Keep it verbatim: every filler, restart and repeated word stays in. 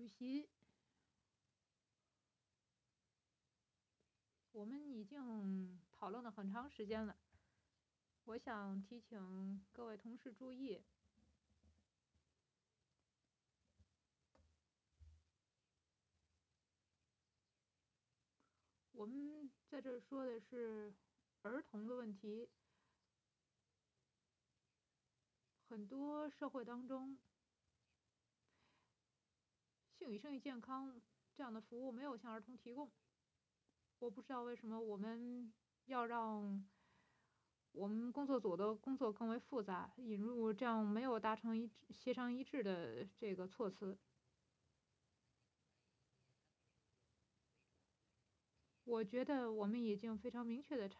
主席，我们已经讨论了很长时间了，我想提醒各位同事注意，我们在这儿说的是儿童的问题，很多社会当中，性与生育健康这样的服务没有向儿童提供。我不知道为什么我们要让我们工作组的工作更为复杂，引入这样没有达成一致协商一致的这个措辞。我觉得我们已经非常明确的